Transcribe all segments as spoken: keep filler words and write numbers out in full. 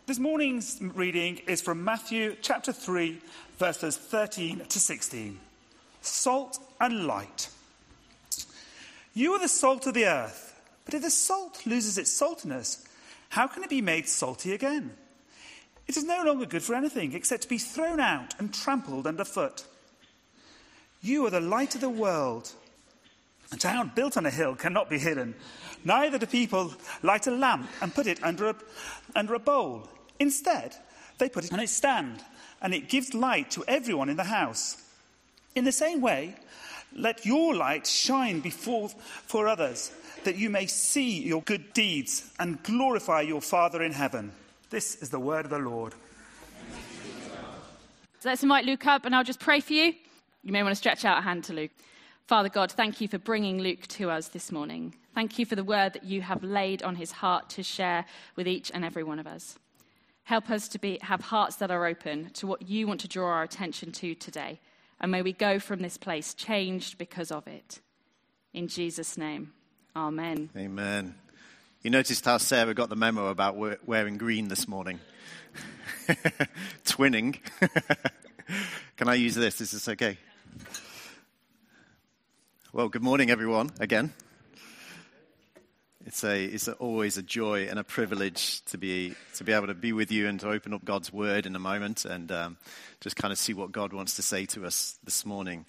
This morning's reading is from Matthew chapter three, verses thirteen to sixteen. Salt and light. You are the salt of the earth, but if the salt loses its saltiness, how can it be made salty again? It is no longer good for anything except to be thrown out and trampled underfoot. You are the light of the world. A town built on a hill cannot be hidden. Neither do people light a lamp and put it under a, under a bowl. Instead, they put it on its stand, and it gives light to everyone in the house. In the same way, let your light shine before for others, that you may see your good deeds and glorify your Father in heaven. This is the word of the Lord. So let's invite Luke up, and I'll just pray for you. You may want to stretch out a hand to Luke. Father God, thank you for bringing Luke to us this morning. Thank you for the word that you have laid on his heart to share with each and every one of us. Help us to be have hearts that are open to what you want to draw our attention to today. And may we go from this place changed because of it. In Jesus' name, amen. Amen. You noticed how Sarah got the memo about wearing green this morning? Twinning. Can I use this? Is this okay? Well, good morning, everyone, again. It's a it's a, always a joy and a privilege to be to be able to be with you and to open up God's word in a moment and um, just kind of see what God wants to say to us this morning.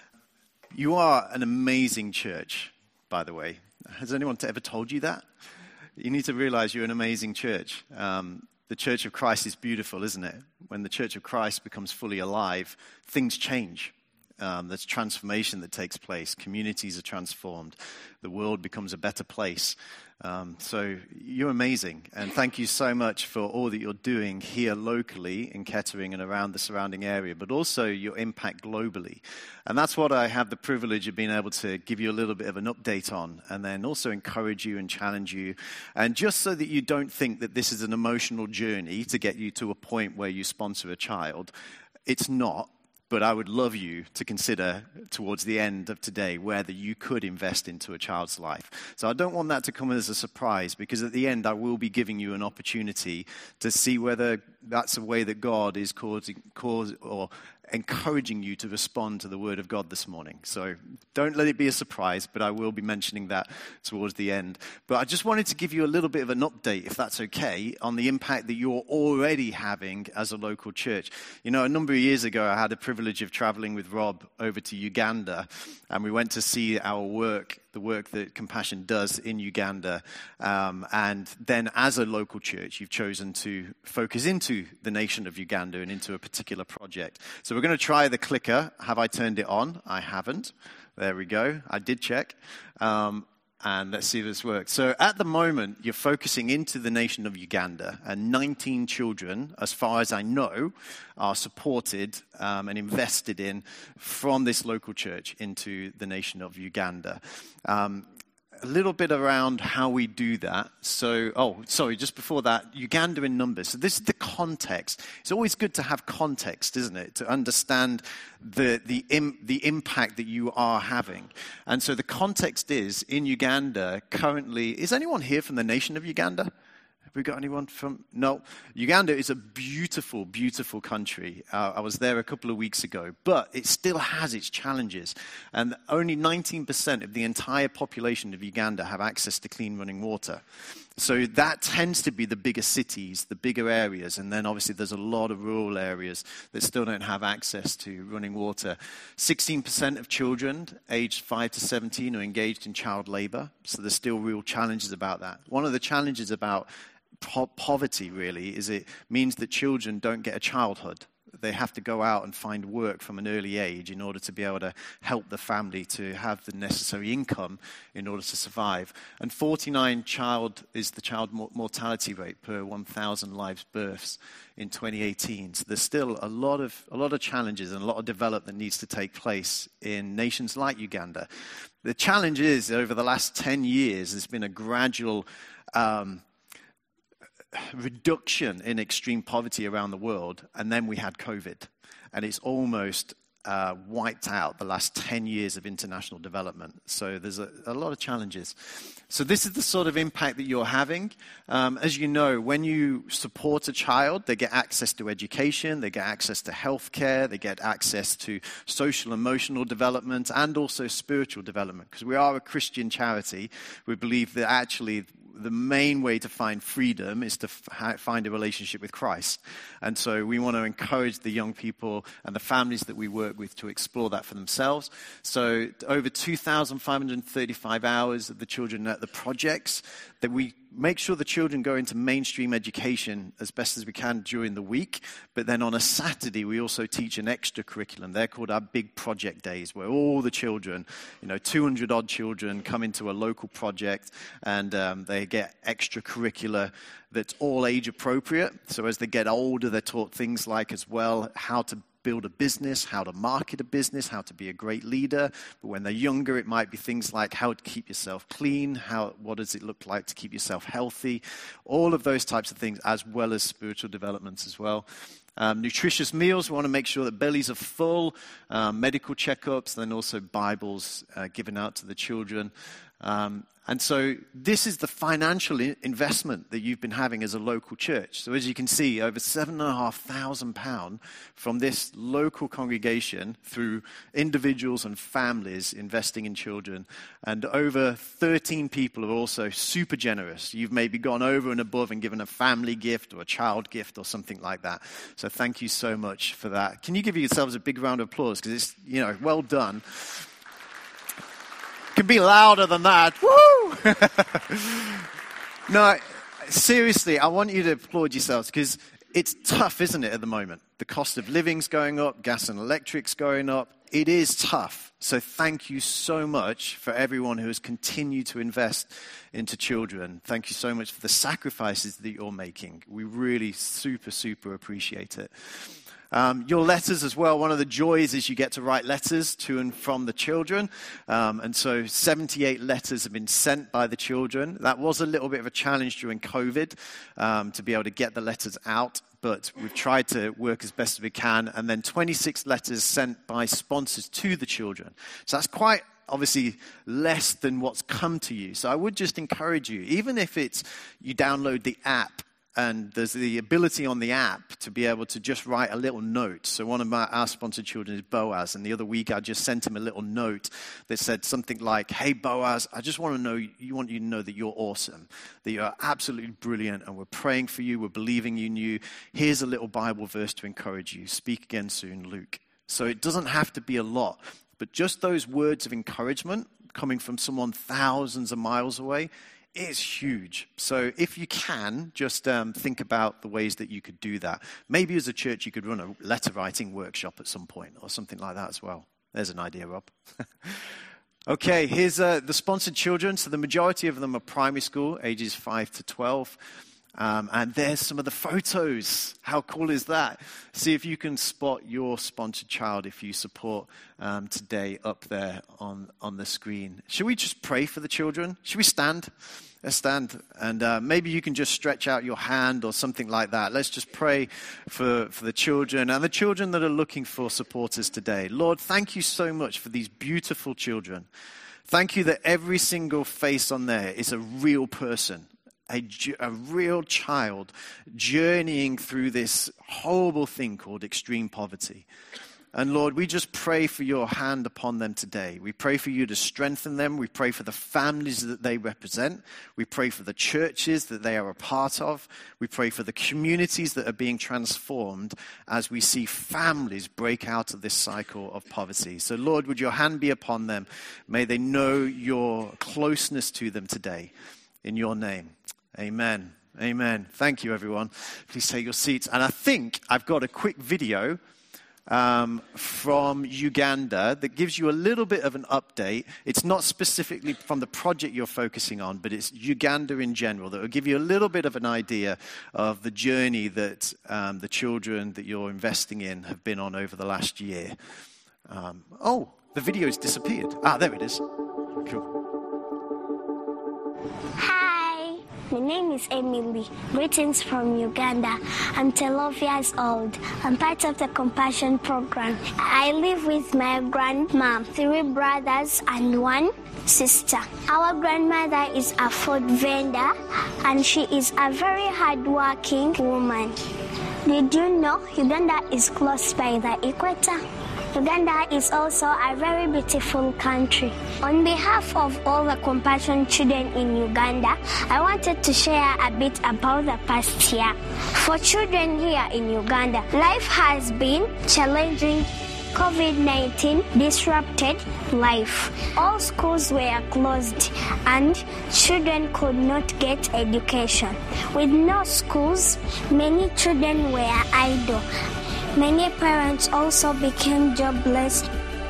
You are an amazing church, by the way. Has anyone ever told you that? You need to realize you're an amazing church. Um, the Church of Christ is beautiful, isn't it? When the Church of Christ becomes fully alive, things change. Um, there's transformation that takes place. Communities are transformed. The world becomes a better place. Um, so you're amazing. And thank you so much for all that you're doing here locally in Kettering and around the surrounding area, but also your impact globally. And that's what I have the privilege of being able to give you a little bit of an update on, and then also encourage you and challenge you. And just so that you don't think that this is an emotional journey to get you to a point where you sponsor a child, it's not. But I would love you to consider towards the end of today whether you could invest into a child's life. So I don't want that to come as a surprise, because at the end I will be giving you an opportunity to see whether that's a way that God is causing, cause, or encouraging you to respond to the word of God this morning. So don't let it be a surprise, but I will be mentioning that towards the end. But I just wanted to give you a little bit of an update, if that's okay, on the impact that you're already having as a local church. You know, a number of years ago, I had the privilege of traveling with Rob over to Uganda, and we went to see our work, the work that Compassion does in Uganda. Um, and then as a local church, you've chosen to focus into the nation of Uganda and into a particular project. So we're going to try the clicker. Have I turned it on? I haven't. There we go. I did check. Um, and let's see if this works. So at the moment, you're focusing into the nation of Uganda, and nineteen children, as far as I know, are supported um, and invested in from this local church into the nation of Uganda. Um, a little bit around how we do that. So, oh, sorry, just before that, Uganda in numbers. So this is the context. It's always good to have context, isn't it? To understand the the im, the impact that you are having. And so the context is, in Uganda, currently, is anyone here from the nation of Uganda? Have we got anyone from? No. Uganda is a beautiful, beautiful country. Uh, I was there a couple of weeks ago, but it still has its challenges. And only nineteen percent of the entire population of Uganda have access to clean running water. So that tends to be the bigger cities, the bigger areas. And then obviously there's a lot of rural areas that still don't have access to running water. sixteen percent of children aged five to seventeen are engaged in child labor. So there's still real challenges about that. One of the challenges about po- poverty really is it means that children don't get a childhood. They have to go out and find work from an early age in order to be able to help the family to have the necessary income in order to survive. And forty-nine child is the child mortality rate per one thousand live births in twenty eighteen. So there's still a lot of a lot of challenges and a lot of development that needs to take place in nations like Uganda. The challenge is, over the last ten years, there's been a gradual um, reduction in extreme poverty around the world, and then we had COVID, and it's almost uh, wiped out the last ten years of international development. So there's a, a lot of challenges. So this is the sort of impact that you're having. Um, as you know, when you support a child, they get access to education, they get access to healthcare, they get access to social, emotional development, and also spiritual development. Because we are a Christian charity, we believe that actually the main way to find freedom is to f- find a relationship with Christ. And so we want to encourage the young people and the families that we work with to explore that for themselves. So over two thousand five hundred thirty-five hours of the children at the projects, that we make sure the children go into mainstream education as best as we can during the week. But then on a Saturday, we also teach an extra curriculum. They're called our big project days, where all the children, you know, two hundred odd children come into a local project, and um, they get extracurricular that's all age appropriate. So as they get older, they're taught things like as well how to build a business, how to market a business, how to be a great leader. But when they're younger, it might be things like how to keep yourself clean, how what does it look like to keep yourself healthy, all of those types of things, as well as spiritual developments as well. Um, nutritious meals, we want to make sure that bellies are full, um, medical checkups, then also Bibles uh, given out to the children. Um, and so this is the financial I- investment that you've been having as a local church. So as you can see, over seven and a half thousand pounds from this local congregation through individuals and families investing in children. And over thirteen people are also super generous. You've maybe gone over and above and given a family gift or a child gift or something like that. So thank you so much for that. Can you give yourselves a big round of applause? Because it's, you know, well done. Can be louder than that. Woo! No, seriously, I want you to applaud yourselves, because it's tough, isn't it, at the moment? The cost of living's going up, gas and electric's going up. It is tough. So thank you so much for everyone who has continued to invest into children. Thank you so much for the sacrifices that you're making. We really super, super appreciate it. Um, your letters as well, one of the joys is you get to write letters to and from the children. Um, and so seventy-eight letters have been sent by the children. That was a little bit of a challenge during COVID um, to be able to get the letters out, but we've tried to work as best as we can. And then twenty-six letters sent by sponsors to the children. So that's quite obviously less than what's come to you. So I would just encourage you, even if it's you download the app, and there's the ability on the app to be able to just write a little note. So one of my, our sponsored children is Boaz, and the other week I just sent him a little note that said something like, "Hey Boaz, I just want to know, you want you to know that you're awesome, that you're absolutely brilliant, and we're praying for you, we're believing in you. Here's a little Bible verse to encourage you. Speak again soon, Luke." So it doesn't have to be a lot, but just those words of encouragement coming from someone thousands of miles away, it's huge. So if you can, just um, think about the ways that you could do that. Maybe as a church you could run a letter writing workshop at some point or something like that as well. There's an idea, Rob. Okay, here's uh, the sponsored children. So the majority of them are primary school, ages five to twelve. Um, and there's some of the photos. How cool is that? See if you can spot your sponsored child if you support um, today up there on, on the screen. Should we just pray for the children? Should we stand? Let's stand. And uh, maybe you can just stretch out your hand or something like that. Let's just pray for, for the children and the children that are looking for supporters today. Lord, thank you so much for these beautiful children. Thank you that every single face on there is a real person. A, a real child journeying through this horrible thing called extreme poverty. And Lord, we just pray for your hand upon them today. We pray for you to strengthen them. We pray for the families that they represent. We pray for the churches that they are a part of. We pray for the communities that are being transformed as we see families break out of this cycle of poverty. So Lord, would your hand be upon them? May they know your closeness to them today. In your name. Amen. Amen. Thank you, everyone. Please take your seats. And I think I've got a quick video um, from Uganda that gives you a little bit of an update. It's not specifically from the project you're focusing on, but it's Uganda in general that will give you a little bit of an idea of the journey that um, the children that you're investing in have been on over the last year. Um, oh, the video's disappeared. Ah, there it is. Cool. Hi, My name is Emily. Greetings from Uganda. I'm twelve years old. I'm part of the Compassion Program. I live with my grandma, three brothers and one sister. Our grandmother is a food vendor and she is a very hardworking woman. Did you know Uganda is close by the equator? Uganda is also a very beautiful country. On behalf of all the Compassion children in Uganda, I wanted to share a bit about the past year. For children here in Uganda, life has been challenging. covid nineteen disrupted life. All schools were closed and children could not get education. With no schools, many children were idle. Many parents also became jobless.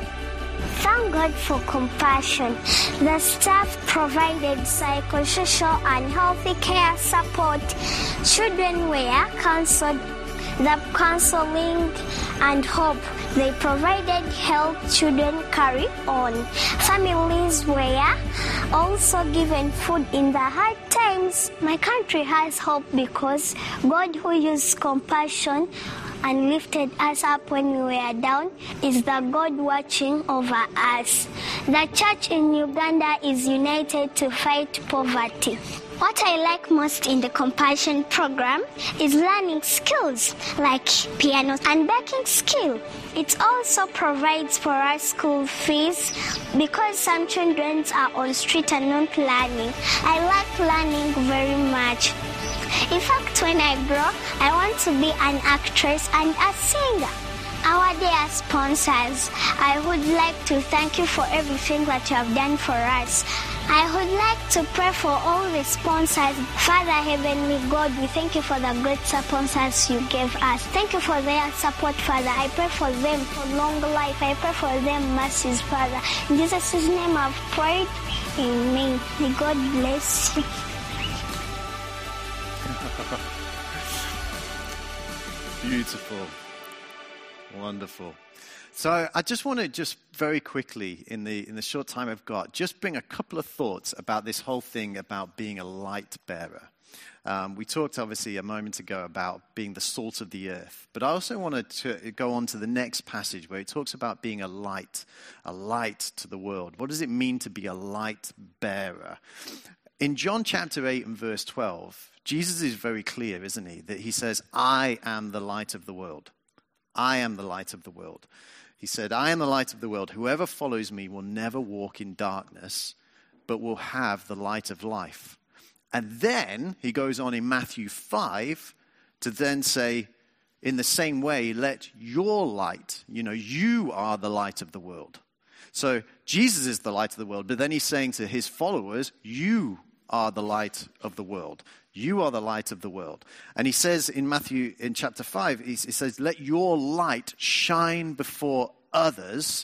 Thank God for Compassion. The staff provided psychosocial and healthy care support. Children were counseled. The counseling and hope they provided helped children carry on. Families were also given food in the hard times. My country has hope because God, who used compassion and lifted us up when we were down, is the God watching over us. The church in Uganda is united to fight poverty. What I like most in the Compassion Program is learning skills like piano and baking skill. It also provides for us school fees because some children are on street and not learning. I like learning very much. In fact, when I grow, I want to be an actress and a singer. Our dear sponsors, I would like to thank you for everything that you have done for us. I would like to pray for all the sponsors. Father, Heavenly God, we thank you for the great sponsors you gave us. Thank you for their support, Father. I pray for them for long life. I pray for them mercies, Father. In Jesus' name I've prayed. Amen. May God bless you. Beautiful. Wonderful. So I just want to just very quickly, in the in the short time I've got, just bring a couple of thoughts about this whole thing about being a light bearer. Um, we talked obviously a moment ago about being the salt of the earth, but I also wanted to go on to the next passage where it talks about being a light, a light to the world. What does it mean to be a light bearer? In John chapter eight and verse twelve, Jesus is very clear, isn't he? That he says, I am the light of the world. I am the light of the world. He said, I am the light of the world. Whoever follows me will never walk in darkness, but will have the light of life. And then he goes on in Matthew five to then say, in the same way, let your light, you know, you are the light of the world. So Jesus is the light of the world, but then he's saying to his followers, you are the light of the world. You are the light of the world. And he says in Matthew, in chapter five, he, he says, let your light shine before others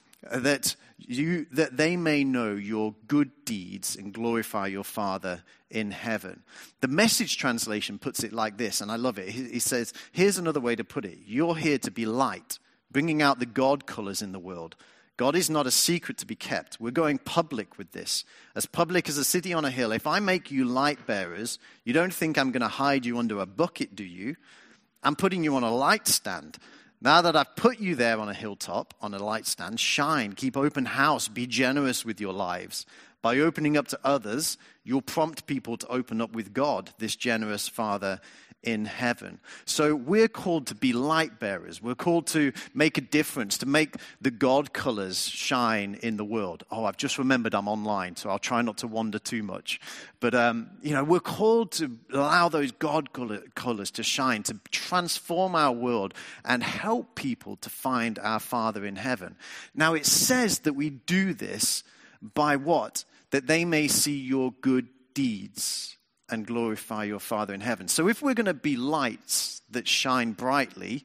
that you that they may know your good deeds and glorify your Father in heaven. The Message translation puts it like this, and I love it. He, he says, here's another way to put it. You're here to be light, bringing out the God colors in the world. God is not a secret to be kept. We're going public with this. As public as a city on a hill. If I make you light bearers, you don't think I'm going to hide you under a bucket, do you? I'm putting you on a light stand. Now that I've put you there on a hilltop, on a light stand, shine, keep open house, be generous with your lives. By opening up to others, you'll prompt people to open up with God, this generous Father in heaven. So we're called to be light bearers. We're called to make a difference, to make the God colors shine in the world. Oh, I've just remembered I'm online, so I'll try not to wander too much. But, um, you know, we're called to allow those God color, colors to shine, to transform our world and help people to find our Father in heaven. Now, it says that we do this by what? That they may see your good deeds and glorify your Father in heaven. So if we're going to be lights that shine brightly,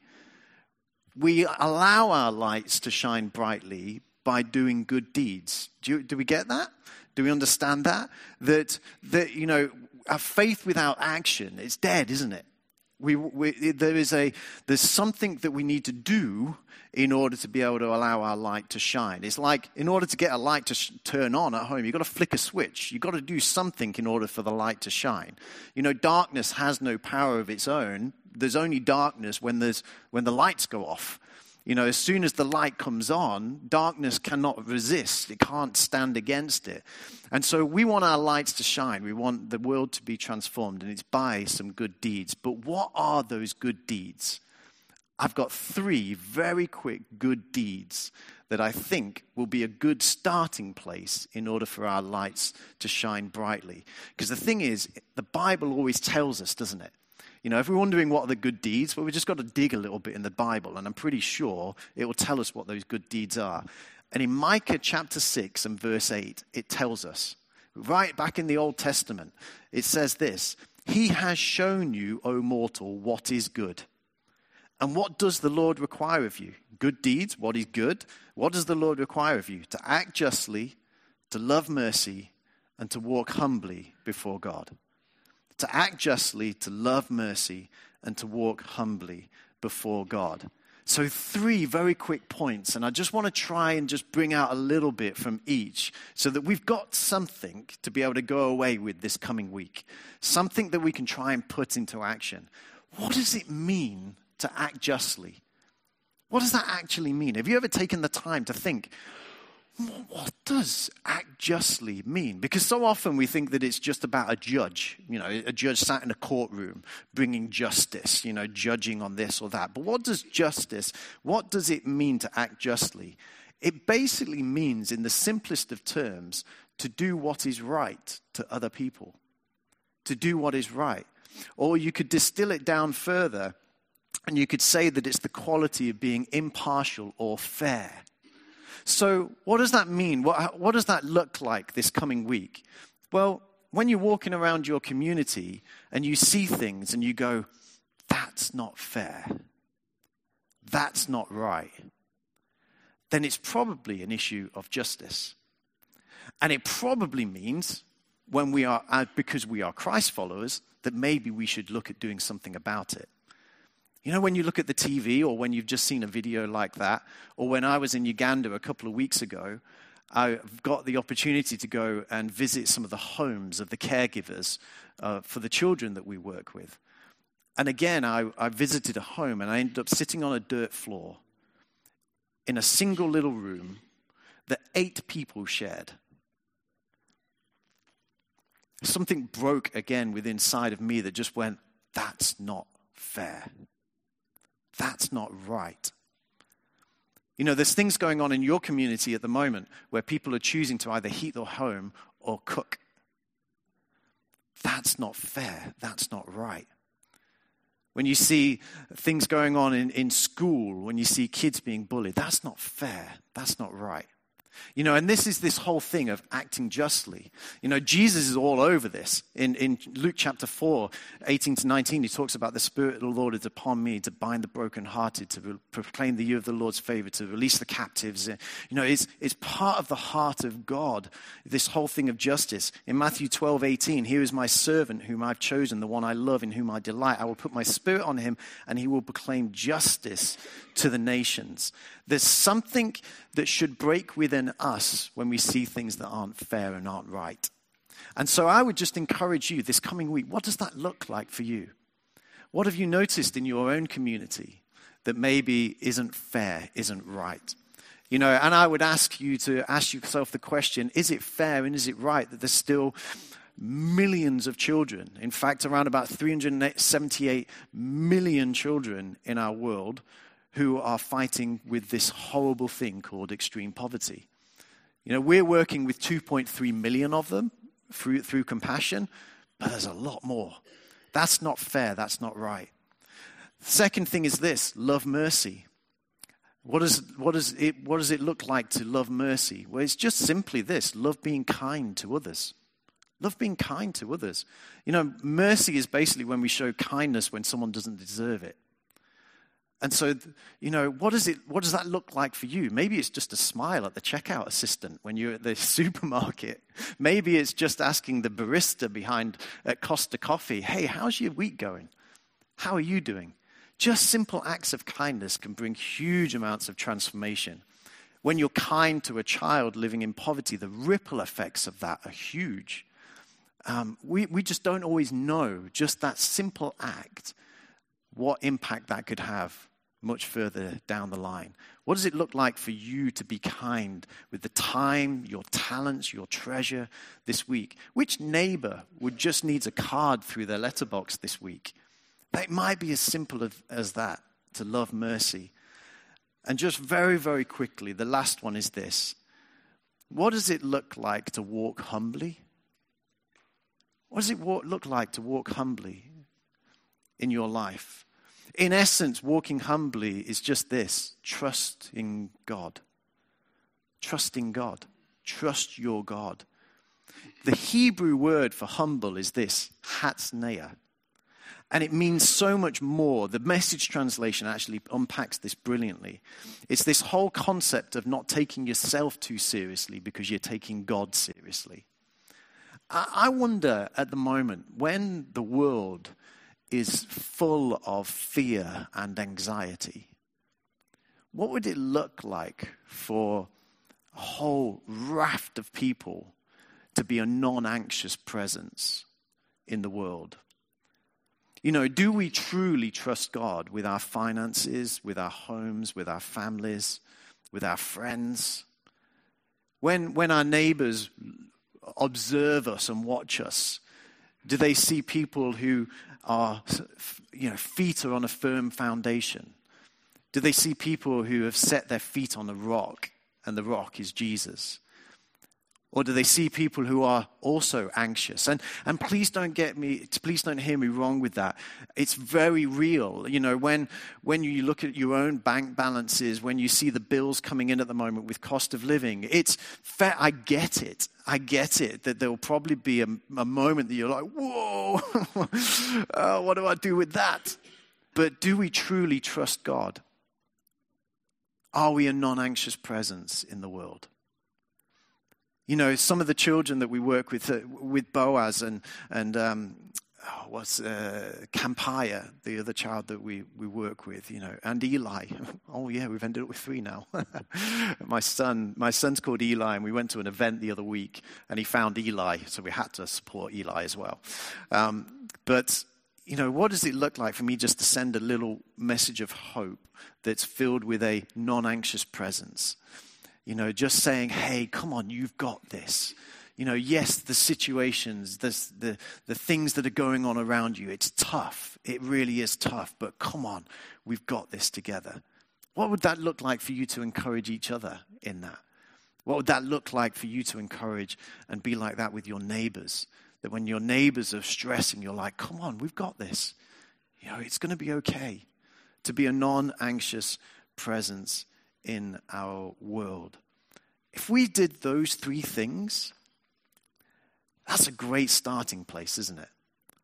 we allow our lights to shine brightly by doing good deeds. Do, you, do we get that? Do we understand that? That, that, you know, our faith without action is dead, isn't it? We, we, there is a, there's something that we need to do in order to be able to allow our light to shine. It's like in order to get a light to sh- turn on at home, you've got to flick a switch. You've got to do something in order for the light to shine. You know, darkness has no power of its own. There's only darkness when there's when the lights go off. You know, as soon as the light comes on, darkness cannot resist. It can't stand against it. And so we want our lights to shine. We want the world to be transformed, and it's by some good deeds. But what are those good deeds? I've got three very quick good deeds that I think will be a good starting place in order for our lights to shine brightly. Because the thing is, the Bible always tells us, doesn't it? You know, if we're wondering what are the good deeds, well, we've just got to dig a little bit in the Bible, and I'm pretty sure it will tell us what those good deeds are. And in Micah chapter six and verse eight, it tells us, right back in the Old Testament, it says this, "He has shown you, O mortal, what is good. And what does the Lord require of you? Good deeds, what is good? What does the Lord require of you? To act justly, to love mercy, and to walk humbly before God." To act justly, to love mercy, and to walk humbly before God. So three very quick points, and I just want to try and just bring out a little bit from each so that we've got something to be able to go away with this coming week. Something that we can try and put into action. What does it mean to act justly? What does that actually mean? Have you ever taken the time to think, what does act justly mean? Because so often we think that it's just about a judge, you know, a judge sat in a courtroom bringing justice, you know, judging on this or that. But what does justice, what does it mean to act justly? It basically means, in the simplest of terms, to do what is right to other people, to do what is right. Or you could distill it down further, and you could say that it's the quality of being impartial or fair. So what does that mean? What, what does that look like this coming week? Well, when you're walking around your community and you see things and you go, that's not fair, that's not right, then it's probably an issue of justice. And it probably means, when we are, because we are Christ followers, that maybe we should look at doing something about it. You know, when you look at the T V, or when you've just seen a video like that, or when I was in Uganda a couple of weeks ago, I've got the opportunity to go and visit some of the homes of the caregivers uh, for the children that we work with. And again, I, I visited a home, and I ended up sitting on a dirt floor in a single little room that eight people shared. Something broke again within inside of me that just went, that's not fair. That's not right. You know, there's things going on in your community at the moment where people are choosing to either heat their home or cook. That's not fair. That's not right. When you see things going on in, in school, when you see kids being bullied, that's not fair. That's not right. You know, and this is this whole thing of acting justly. You know, Jesus is all over this. In, in Luke chapter four, eighteen to nineteen, he talks about the Spirit of the Lord is upon me to bind the brokenhearted, to re- proclaim the year of the Lord's favor, to release the captives. You know, it's, it's part of the heart of God, this whole thing of justice. In Matthew twelve, eighteen, here is my servant whom I've chosen, the one I love, in whom I delight. I will put my Spirit on him, and he will proclaim justice to the nations. There's something that should break within us when we see things that aren't fair and aren't right. And so I would just encourage you this coming week, what does that look like for you? What have you noticed in your own community that maybe isn't fair, isn't right? You know, and I would ask you to ask yourself the question, is it fair and is it right that there's still millions of children, in fact, around about three hundred seventy-eight million children in our world who are fighting with this horrible thing called extreme poverty. You know, we're working with two point three million of them through, through compassion, but there's a lot more. That's not fair. That's not right. The second thing is this, love mercy. What does, what, does it, what does it look like to love mercy? Well, it's just simply this, love being kind to others. Love being kind to others. You know, mercy is basically when we show kindness when someone doesn't deserve it. And so, you know, what does it? What does that look like for you? Maybe it's just a smile at the checkout assistant when you're at the supermarket. Maybe it's just asking the barista behind at Costa Coffee, hey, how's your week going? How are you doing? Just simple acts of kindness can bring huge amounts of transformation. When you're kind to a child living in poverty, the ripple effects of that are huge. Um, we, we just don't always know, just that simple act, what impact that could have much further down the line. What does it look like for you to be kind with the time, your talents, your treasure this week? Which neighbor would just needs a card through their letterbox this week? It might be as simple as, as that, to love mercy. And just very, very quickly, the last one is this. What does it look like to walk humbly? What does it walk, look like to walk humbly in your life? In essence, walking humbly is just this: trust in God. Trust in God. Trust your God. The Hebrew word for humble is this, hatznea. And it means so much more. The Message translation actually unpacks this brilliantly. It's this whole concept of not taking yourself too seriously because you're taking God seriously. I wonder at the moment, when the world is full of fear and anxiety, what would it look like for a whole raft of people to be a non-anxious presence in the world? You know, do we truly trust God with our finances, with our homes, with our families, with our friends? When, when our neighbors observe us and watch us, do they see people who are, you know, feet are on a firm foundation? Do they see people who have set their feet on a rock and the rock is Jesus? Or do they see people who are also anxious? And and please don't get me, please don't hear me wrong with that. It's very real. You know, when when you look at your own bank balances, when you see the bills coming in at the moment with cost of living, it's fair. I get it. I get it that there will probably be a, a moment that you're like, whoa, uh, what do I do with that? But do we truly trust God? Are we a non-anxious presence in the world? You know, some of the children that we work with, uh, with Boaz and and um, oh, what's uh, Campaya, the other child that we, we work with, you know, and Eli. Oh yeah, we've ended up with three now. my son, my son's called Eli, and we went to an event the other week, and he found Eli, so we had to support Eli as well. Um, but you know, what does it look like for me just to send a little message of hope that's filled with a non-anxious presence? You know, just saying, hey, come on, you've got this. You know, yes, the situations, the, the, the things that are going on around you, it's tough. It really is tough. But come on, we've got this together. What would that look like for you to encourage each other in that? What would that look like for you to encourage and be like that with your neighbors? That when your neighbors are stressing, you're like, come on, we've got this. You know, it's going to be okay. To be a non-anxious presence in our world. If we did those three things, that's a great starting place, isn't it?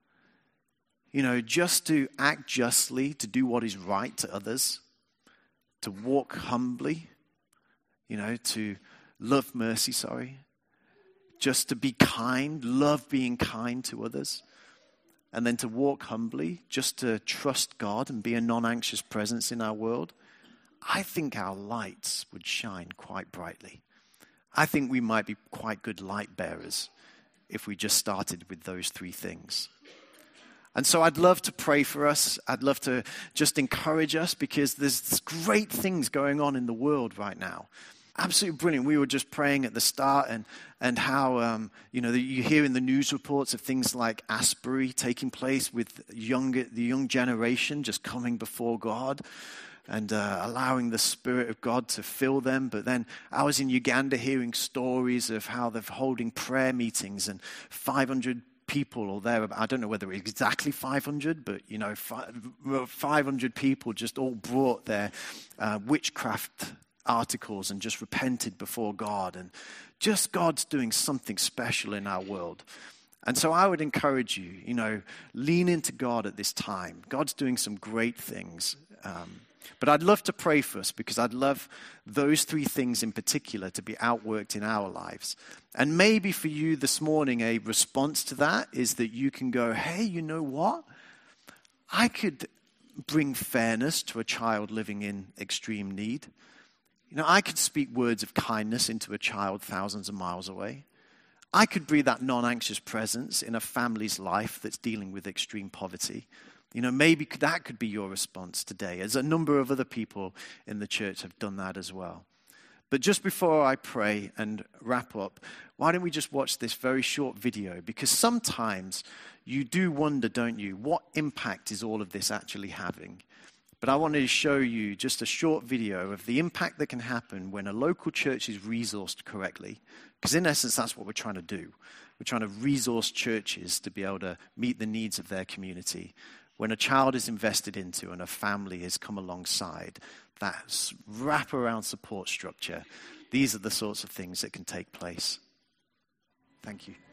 You know, just to act justly, to do what is right to others, to walk humbly, you know, to love mercy, sorry, just to be kind, love being kind to others, and then to walk humbly, just to trust God and be a non-anxious presence in our world. I think our lights would shine quite brightly. I think we might be quite good light bearers if we just started with those three things. And so I'd love to pray for us. I'd love to just encourage us because there's great things going on in the world right now. Absolutely brilliant. We were just praying at the start and, and how, um, you know, you hear in the news reports of things like Asbury taking place with younger, the young generation just coming before God. And uh, allowing the Spirit of God to fill them. But then I was in Uganda hearing stories of how they're holding prayer meetings and five hundred people or there. I don't know whether it's exactly five hundred, but, you know, five hundred people just all brought their uh, witchcraft articles and just repented before God. And just God's doing something special in our world. And so I would encourage you, you know, lean into God at this time. God's doing some great things. Um, But I'd love to pray for us because I'd love those three things in particular to be outworked in our lives. And maybe for you this morning, a response to that is that you can go, hey, you know what? I could bring fairness to a child living in extreme need. You know, I could speak words of kindness into a child thousands of miles away. I could be that non-anxious presence in a family's life that's dealing with extreme poverty. You know, maybe that could be your response today, as a number of other people in the church have done that as well. But just before I pray and wrap up, why don't we just watch this very short video? Because sometimes you do wonder, don't you, what impact is all of this actually having? But I wanted to show you just a short video of the impact that can happen when a local church is resourced correctly. Because in essence, that's what we're trying to do. We're trying to resource churches to be able to meet the needs of their community. When a child is invested into and a family has come alongside, that wraparound support structure, these are the sorts of things that can take place. Thank you.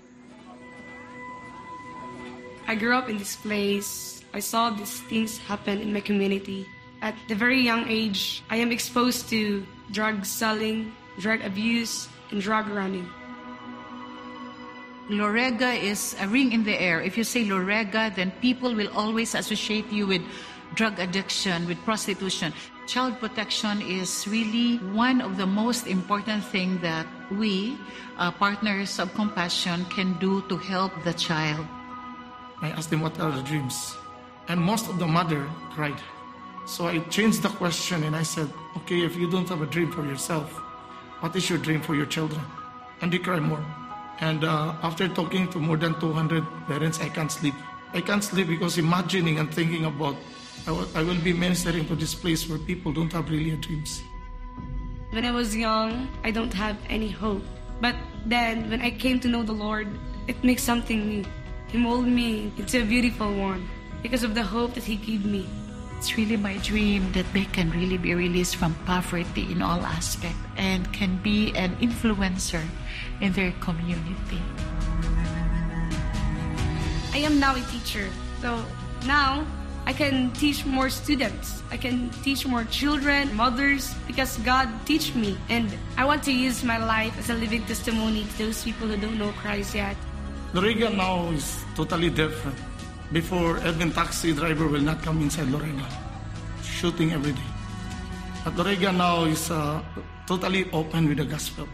I grew up in this place. I saw these things happen in my community. At the very young age, I am exposed to drug selling, drug abuse, and drug running. Lorega is a ring in the air. If you say Lorega, then people will always associate you with drug addiction, with prostitution. Child protection is really one of the most important things that we, uh, partners of compassion, can do to help the child. I asked them what are the dreams, and most of the mother cried. So I changed the question and I said, okay, if you don't have a dream for yourself, what is your dream for your children? And they cry more. And uh, after talking to more than two hundred parents, I can't sleep. I can't sleep because imagining and thinking about I will, I will be ministering to this place where people don't have really dreams. When I was young, I don't have any hope. But then when I came to know the Lord, it makes something new. He molded me into a beautiful one because of the hope that He gave me. It's really my dream that they can really be released from poverty in all aspects and can be an influencer in their community. I am now a teacher, so now I can teach more students. I can teach more children, mothers, because God teach me. And I want to use my life as a living testimony to those people who don't know Christ yet. Lorega now is totally different. Before, even taxi driver will not come inside Lorega, shooting every day. But Lorega now is uh, totally open with the gospel.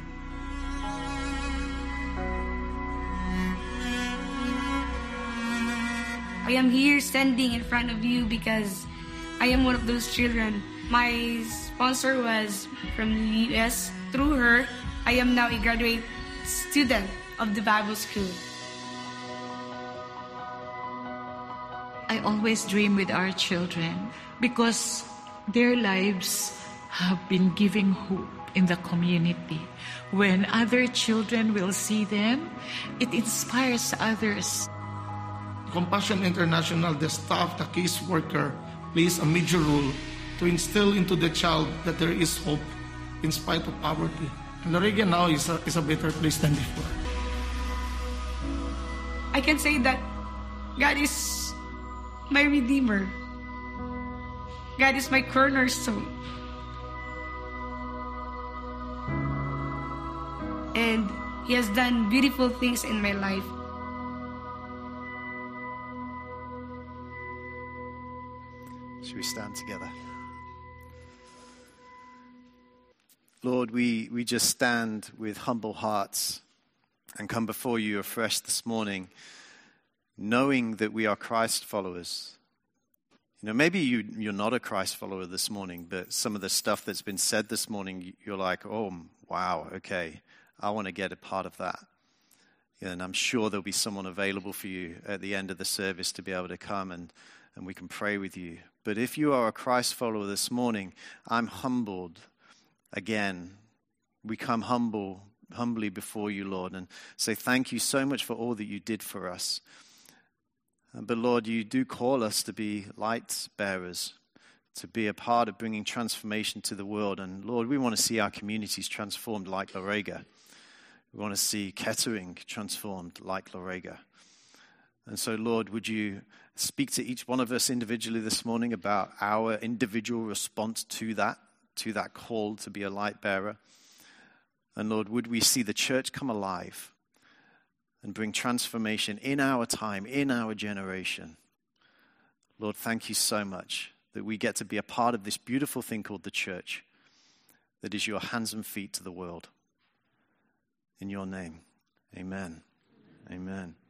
I am here standing in front of you because I am one of those children. My sponsor was from the U S. Through her, I am now a graduate student of the Bible school. I always dream with our children because their lives have been giving hope in the community. When other children will see them, it inspires others. Compassion International, the staff, the case worker, plays a major role to instill into the child that there is hope in spite of poverty. And Lorega now is a, is a better place than before. I can say that God is my Redeemer. God is my cornerstone. And He has done beautiful things in my life. Should we stand together? Lord, we, we just stand with humble hearts and come before you afresh this morning, knowing that we are Christ followers. You know, maybe you, you're not a Christ follower this morning, but some of the stuff that's been said this morning, you're like, oh, wow, okay, I want to get a part of that. And I'm sure there'll be someone available for you at the end of the service to be able to come and, and we can pray with you. But if you are a Christ follower this morning, I'm humbled again. We come humble, humbly before you, Lord, and say thank you so much for all that you did for us. But Lord, you do call us to be light bearers, to be a part of bringing transformation to the world. And Lord, we want to see our communities transformed like Lorega. We want to see Kettering transformed like Lorega. And so, Lord, would you speak to each one of us individually this morning about our individual response to that, to that call to be a light bearer? And Lord, would we see the church come alive and bring transformation in our time, in our generation? Lord, thank you so much that we get to be a part of this beautiful thing called the church, that is your hands and feet to the world. In your name, amen. Amen.